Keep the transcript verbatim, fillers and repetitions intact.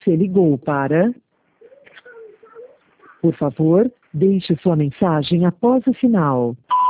Você ligou para... Por favor, deixe sua mensagem após o sinal.